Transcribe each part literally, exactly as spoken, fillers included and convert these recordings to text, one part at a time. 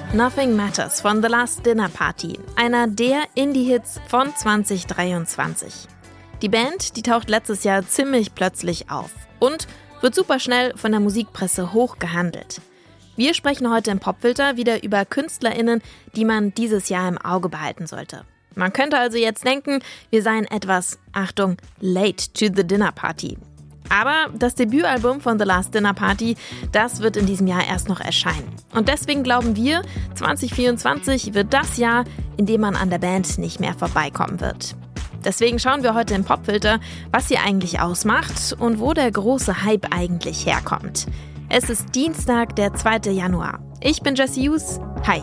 Nothing Matters von The Last Dinner Party, einer der Indie-Hits von zwanzig dreiundzwanzig. Die Band, die taucht letztes Jahr ziemlich plötzlich auf und wird super schnell von der Musikpresse hoch gehandelt. Wir sprechen heute im Popfilter wieder über KünstlerInnen, die man dieses Jahr im Auge behalten sollte. Man könnte also jetzt denken, wir seien etwas, Achtung, late to the dinner party. Aber das Debütalbum von The Last Dinner Party, das wird in diesem Jahr erst noch erscheinen. Und deswegen glauben wir, zwanzig vierundzwanzig wird das Jahr, in dem man an der Band nicht mehr vorbeikommen wird. Deswegen schauen wir heute im Popfilter, was sie eigentlich ausmacht und wo der große Hype eigentlich herkommt. Es ist Dienstag, der zweite Januar. Ich bin Jessie Hughes. Hi.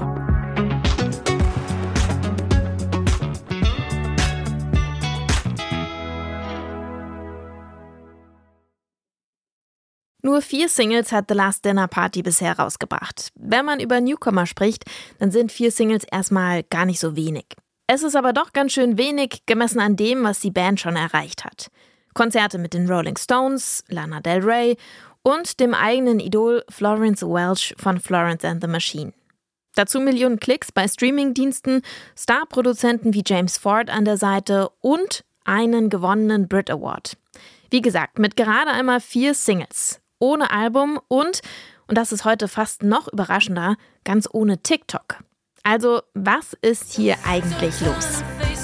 Nur vier Singles hat The Last Dinner Party bisher rausgebracht. Wenn man über Newcomer spricht, dann sind vier Singles erstmal gar nicht so wenig. Es ist aber doch ganz schön wenig, gemessen an dem, was die Band schon erreicht hat. Konzerte mit den Rolling Stones, Lana Del Rey und dem eigenen Idol Florence Welch von Florence and the Machine. Dazu Millionen Klicks bei Streamingdiensten, Starproduzenten wie James Ford an der Seite und einen gewonnenen Brit Award. Wie gesagt, mit gerade einmal vier Singles. Ohne Album und, und das ist heute fast noch überraschender, ganz ohne TikTok. Also, was ist hier eigentlich los?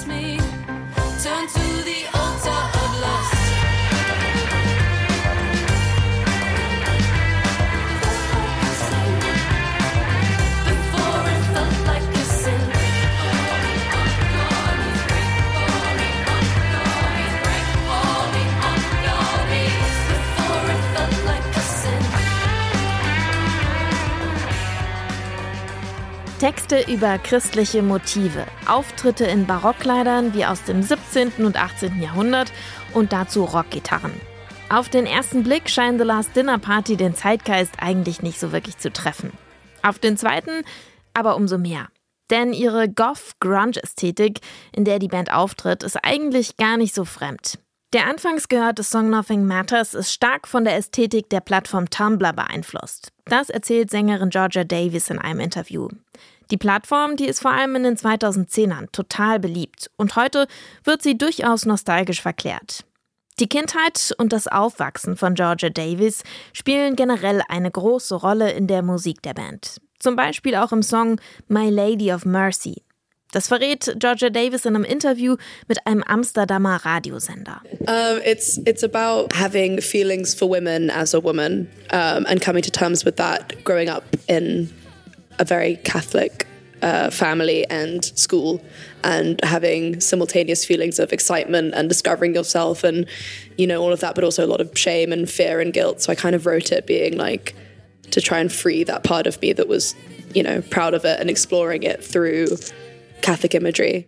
Texte über christliche Motive, Auftritte in Barockkleidern wie aus dem siebzehnten und achtzehnten Jahrhundert und dazu Rockgitarren. Auf den ersten Blick scheint The Last Dinner Party den Zeitgeist eigentlich nicht so wirklich zu treffen. Auf den zweiten aber umso mehr. Denn ihre Goth-Grunge-Ästhetik, in der die Band auftritt, ist eigentlich gar nicht so fremd. Der anfangs gehörte Song Nothing Matters ist stark von der Ästhetik der Plattform Tumblr beeinflusst. Das erzählt Sängerin Georgia Davis in einem Interview. Die Plattform, die ist vor allem in den zweitausendzehnern total beliebt und heute wird sie durchaus nostalgisch verklärt. Die Kindheit und das Aufwachsen von Georgia Davis spielen generell eine große Rolle in der Musik der Band. Zum Beispiel auch im Song My Lady of Mercy. Das verrät Georgia Davis in einem Interview mit einem Amsterdamer Radiosender. Um, it's it's about having feelings for women as a woman um, and coming to terms with that. Growing up in a very Catholic uh, family and school, and having simultaneous feelings of excitement and discovering yourself, and you know all of that, but also a lot of shame and fear and guilt. So I kind of wrote it being like to try and free that part of me that was, you know, proud of it and exploring it through Catholic imagery.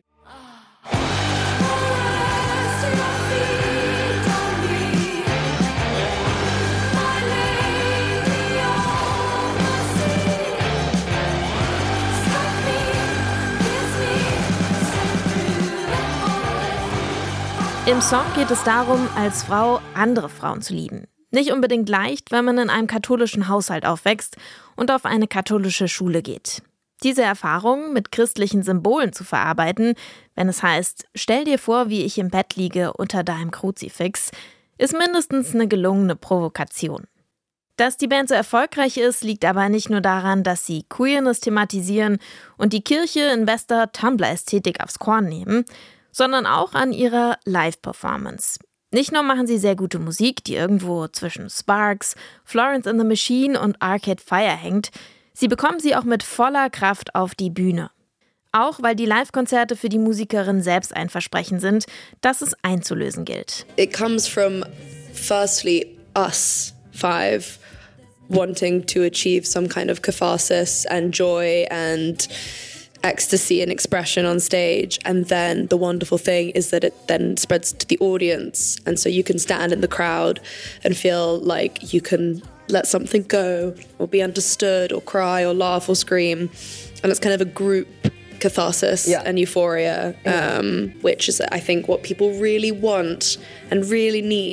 Im Song geht es darum, als Frau andere Frauen zu lieben. Nicht unbedingt leicht, wenn man in einem katholischen Haushalt aufwächst und auf eine katholische Schule geht. Diese Erfahrung mit christlichen Symbolen zu verarbeiten, wenn es heißt, stell dir vor, wie ich im Bett liege unter deinem Kruzifix, ist mindestens eine gelungene Provokation. Dass die Band so erfolgreich ist, liegt aber nicht nur daran, dass sie Queerness thematisieren und die Kirche in bester Tumblr-Ästhetik aufs Korn nehmen, sondern auch an ihrer Live-Performance. Nicht nur machen sie sehr gute Musik, die irgendwo zwischen Sparks, Florence and the Machine und Arcade Fire hängt, sie bekommen sie auch mit voller Kraft auf die Bühne. Auch weil die Live-Konzerte für die Musikerin selbst ein Versprechen sind, das es einzulösen gilt. It comes from, firstly, us five wanting to achieve some kind of catharsis and joy and ecstasy and expression on stage, and then the wonderful thing is that it then spreads to the audience, and so you can stand in the crowd and feel like you can let something go or be understood or cry or laugh or scream, and it's kind of a group catharsis yeah. and euphoria, um, which is I think what people really want and really need.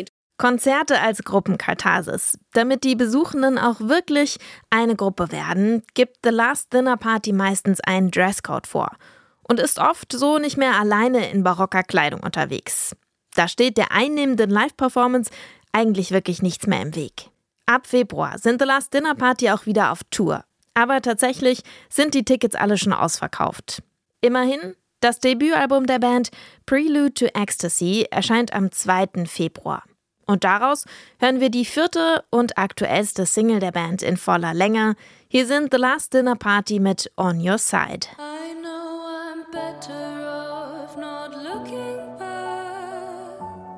Konzerte als Gruppenkatharsis. Damit die Besuchenden auch wirklich eine Gruppe werden, gibt The Last Dinner Party meistens einen Dresscode vor und ist oft so nicht mehr alleine in barocker Kleidung unterwegs. Da steht der einnehmenden Live-Performance eigentlich wirklich nichts mehr im Weg. Ab Februar sind The Last Dinner Party auch wieder auf Tour. Aber tatsächlich sind die Tickets alle schon ausverkauft. Immerhin, das Debütalbum der Band Prelude to Ecstasy erscheint am zweiten Februar. Und daraus hören wir die vierte und aktuellste Single der Band in voller Länge. Hier sind The Last Dinner Party mit On Your Side. I know I'm better off not looking back.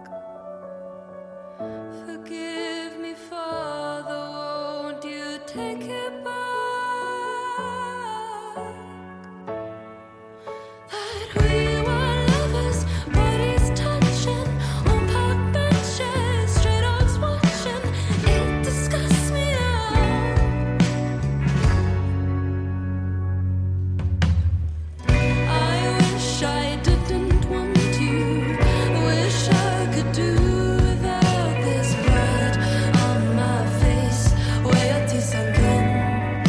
Forgive me, Father, won't you take it back? That we were lovers, bodies touching on park benches, straight dogs watching. It disgusts me now. I wish I didn't want you. Wish I could do without this blood on my face. Where your teeth sunken.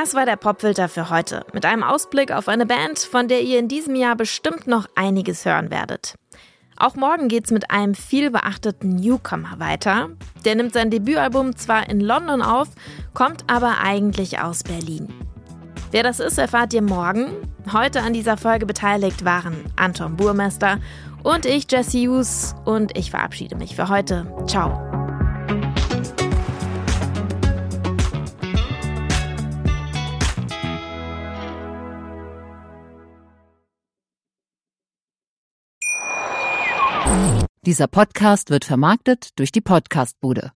Das war der Popfilter für heute, mit einem Ausblick auf eine Band, von der ihr in diesem Jahr bestimmt noch einiges hören werdet. Auch morgen geht's mit einem viel beachteten Newcomer weiter. Der nimmt sein Debütalbum zwar in London auf, kommt aber eigentlich aus Berlin. Wer das ist, erfahrt ihr morgen. Heute an dieser Folge beteiligt waren Anton Burmester und ich, Jessie Hughes, und ich verabschiede mich für heute. Ciao. Dieser Podcast wird vermarktet durch die Podcastbude.